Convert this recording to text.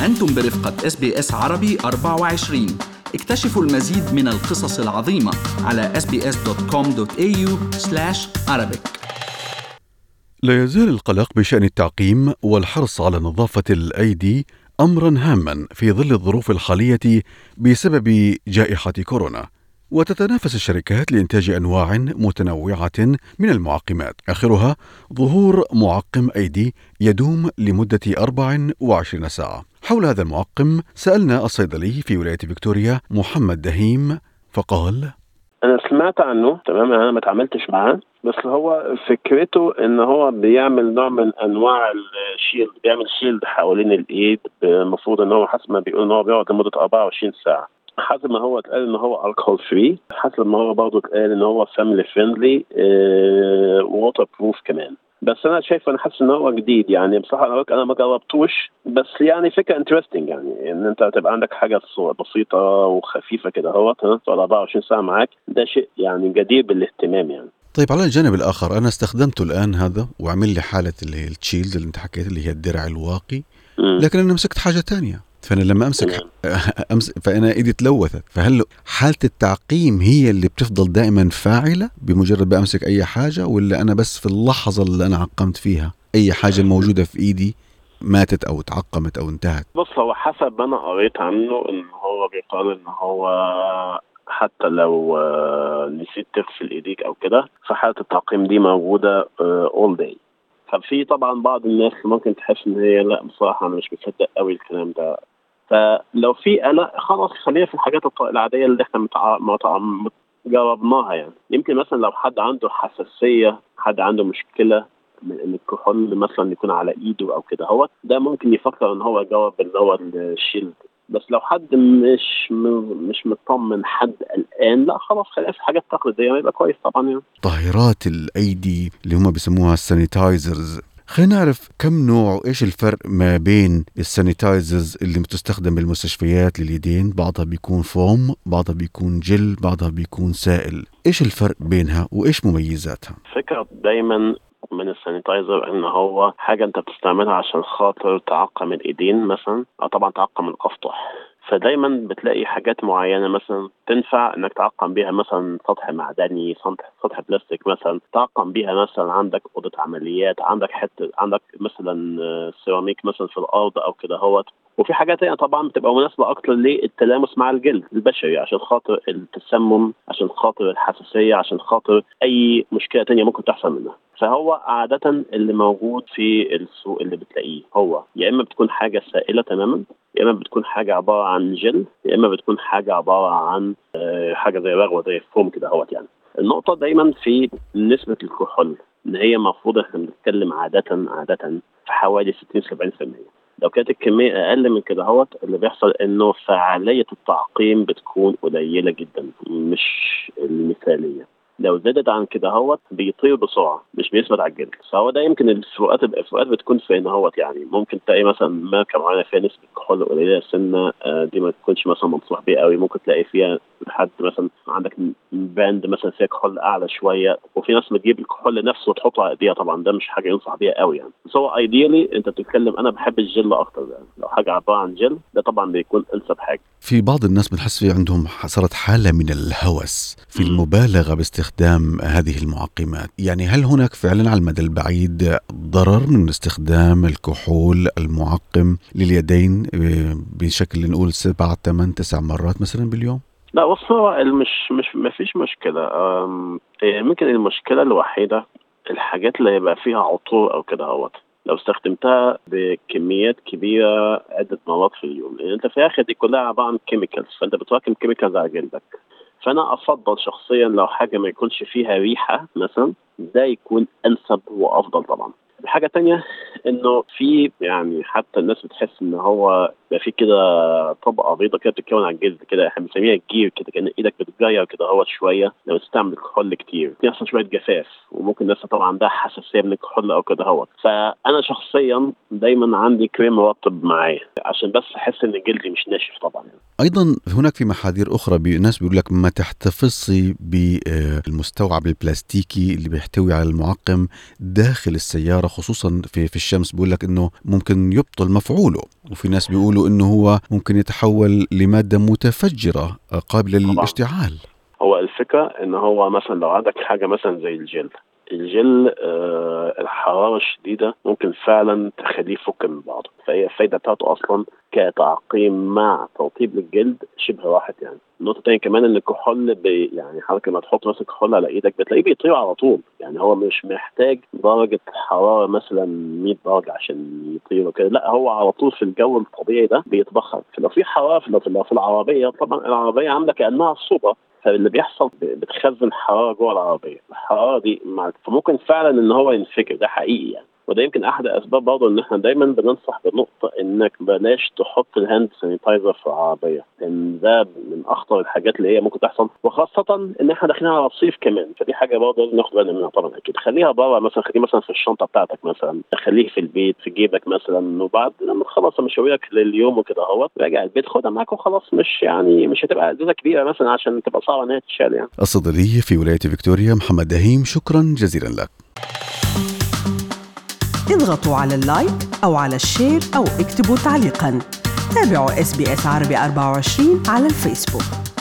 أنتم برفقة SBS عربي 24. اكتشفوا المزيد من القصص العظيمة على sbs.com.au/Arabic. لا يزال القلق بشأن التعقيم والحرص على نظافة الأيدي أمرا هاما في ظل الظروف الحالية بسبب جائحة كورونا، وتتنافس الشركات لإنتاج أنواع متنوعة من المعقمات، آخرها ظهور معقم أيدي يدوم لمدة 24 ساعة. حول هذا المعقم سألنا الصيدلي في ولاية فيكتوريا محمد دهيم، فقال: أنا سمعت عنه، تمام، أنا ما تعاملتش معاه، بس هو فكرته إن هو بيعمل نوع من أنواع الشيلد، بيعمل شيلد حوالين الإيد. المفروض إن هو حسب ما بيقول إن هو بيقعد لمدة 24 ساعة. حسب ما هو اتقال إن هو الكحول فري، حسب ما هو برضه اتقال إن هو فاميلي فريندلي ووتر بروف كمان. بس انا شايف، انا حاسس ان هو جديد يعني. بصراحه انا ما جربتوش، بس يعني فكره انترستنج، يعني ان انت تبقى عندك حاجه بسيطه وخفيفه كده اهوت تقعد 24 ساعه معاك، ده شيء يعني جدير بالاهتمام يعني. طيب، على الجانب الآخر أنا استخدمته الآن هذا وعمل لي حالة اللي هي التشيلد اللي انت حكيت اللي هي الدرع الواقي، لكن أنا مسكت حاجة تانية، فأنا لما أمسك فأنا إيدي تلوثت. فهل حالة التعقيم هي اللي بتفضل دائما فاعلة بمجرد بأمسك أي حاجة، ولا أنا بس في اللحظة اللي أنا عقمت فيها أي حاجة موجودة في إيدي ماتت أو تعقمت أو انتهت؟ بص، هو حسب ما أنا قريت عنه إن هو بيقال إن هو حتى لو نسيت تغسل إيديك أو كده، فحالة التعقيم دي موجودة all day. ففي طبعا بعض الناس ممكن تحس إن هي لا، بصراحة أنا مش مصدق قوي الكلام ده. فلو في أنا خلاص خلينا في الحاجات العادية اللي احنا جربناها يعني. يمكن مثلا لو حد عنده حساسية، حد عنده مشكلة من ان الكحول مثلا يكون على ايده او كده، هو ده ممكن يفكر ان هو يجرب اللي هو الشيلد. بس لو حد مش مطمن، حد قلقان، لا خلاص خلينا في حاجات تقليدية يبقى كويس طبعا يعني. طاهرات الأيدي اللي هم بيسموها السانيتايزرز، خلينا نعرف كم نوع وإيش الفرق ما بين السانيتايزرز اللي بتستخدم بالمستشفيات لليدين، بعضها بيكون فوم، بعضها بيكون جل، بعضها بيكون سائل. إيش الفرق بينها وإيش مميزاتها؟ فكرة دايما من السانيتايزر ان هو حاجة انت بتستعملها عشان خاطر تعقم الايدين مثلا، او طبعا تعقم الافطح. فدايما بتلاقي حاجات معينة مثلا تنفع انك تعقم بيها مثلا سطح معدني، سطح بلاستيك مثلا تعقم بيها مثلا عندك اوضة عمليات، عندك مثلا سيراميك مثلا في الارض او كده هوت. وفي حاجات تانية طبعا بتبقى مناسبة اكتر للتلامس مع الجلد البشري، عشان خاطر التسمم، عشان خاطر الحساسية، عشان خاطر اي مشكلة تانية ممكن تحصل منها. فهو عادة اللي موجود في السوق اللي بتلاقيه هو يا اما بتكون حاجة سائلة تماما، يا اما بتكون حاجة عبارة عن جل، يا اما بتكون حاجة عبارة عن حاجة زي رغوة زي فوم كده اهوت يعني. النقطة دايما في نسبة الكحول ان هي المفروض احنا بنتكلم عادة في حوالي 60-70%. لو كانت الكمية أقل من كده هوت، اللي بيحصل إنه فعالية التعقيم بتكون قليلة جدا، مش المثالية. لو زادت عن كده هوت بيطير بسرعة، مش بيثبت على الجلد. فهو ده يمكن الفروقات بتكون في إن هوت يعني. ممكن تلاقي مثلا ماركة معينة فيها نسبة كحول قليلة سنة، دي ما تكونش مثلا منصوح بيها قوي. ممكن تلاقي فيها حد مثلا عندك براند مثلا فيها كحول أعلى شوية، وفي ناس بتجيب الكحول نفسه وتحطه على إيديها. طبعا ده مش حاجة ينصح بيها قوي يعني. بس هو ايديالي انت بتتكلم، انا بحب الجل اكتر يعني. لو حاجه عباره عن جل ده طبعا بيكون انسب حاجه. في بعض الناس بتحس في عندهم صارت حالة من الهوس في المبالغة باستخدام هذه المعقمات. يعني هل هناك فعلا على المدى البعيد ضرر من استخدام الكحول المعقم لليدين بشكل نقول 7 8 9 مرات مثلا باليوم؟ لا، بص، هو مش ما فيش مشكله. ممكن المشكله الوحيده الحاجات اللي يبقى فيها عطور او كده اهوت، لو استخدمتها بكميات كبيرة عدة مرات في اليوم، لأن أنت في الآخر دي كلها عبارة عن كيميكالز، فأنت بتراكم كيميكالز على جلدك. فأنا أفضل شخصيا لو حاجة ما يكونش فيها ريحة مثلا، ده يكون أنسب وأفضل طبعا. الحاجة تانية إنه في يعني حتى الناس بتحس إن هو بقى في كده طبقة بيضة كده بتتكون على الجلد كده، إحنا بنسميها الجير كده، كأن إيدك بتتجير كده هو شوية لما تستعمل الكحول كتير، يحصل شوية جفاف، وممكن الناس طبعا عندها حساسية من الكحول أو كده هو. فأنا شخصيا دايما عندي كريم مرطب معايا عشان بس أحس إن جلدي مش ناشف طبعا يعني. أيضا هناك في محاذير أخرى ناس بيقول لك ما تحتفظي بالمستوعب البلاستيكي اللي بيحتوي على المعقم داخل السيارة، خصوصا في الشمس بيقول لك انه ممكن يبطل مفعوله، وفي ناس بيقولوا انه هو ممكن يتحول لمادة متفجرة قابلة للاشتعال. هو الفكرة ان هو مثلا لو عندك حاجة مثلا زي الجل الحرارة الشديدة ممكن فعلا تخليه يفك من بعضه، فهي الفايدة بتاعته أصلا كتعقيم مع ترطيب للجلد شبه واحد يعني. النقطة الثانية كمان ان الكحول يعني حضرتك لما تحط مثلا كحول على ايدك بتلاقيه بيطير على طول، يعني هو مش محتاج درجة حرارة مثلا 100 درجة عشان يطير وكده، لا هو على طول في الجو الطبيعي ده بيتبخر. فلو في حرارة في العربية، طبعا العربية عاملة كأنها صوبة، فاللي بيحصل بتخزن حرارة جوه العربية، الحرارة دي فممكن فعلا ان هو ينفجر، ده حقيقي يعني. وده يمكن احد الاسباب برضه ان احنا دايما بننصح بنقطه انك بلاش تحط الهاند سانيتايزر في العربيه، لان ده من اخطر الحاجات اللي هي ممكن تحصل، وخاصه ان احنا داخلين على الصيف كمان، فدي حاجه برضه لازم ناخد بالنا منها. طبعا اكيد خليها بره مثلا، خليه مثلا في الشنطه بتاعتك مثلا، خليه في البيت في جيبك مثلا، وبعد لما تخلص مشاويرك لليوم وكده اهوت راجع البيت خدها معاك وخلاص، مش هتبقى ازازه كبيره مثلا عشان تبقى صعبه ان هي تتشال يعني. الصيدلي في ولايه فيكتوريا محمد دهيم، شكرا جزيلا لك. اضغطوا على اللايك أو على الشير أو اكتبوا تعليقاً. تابعوا SBS عربي 24 على الفيسبوك.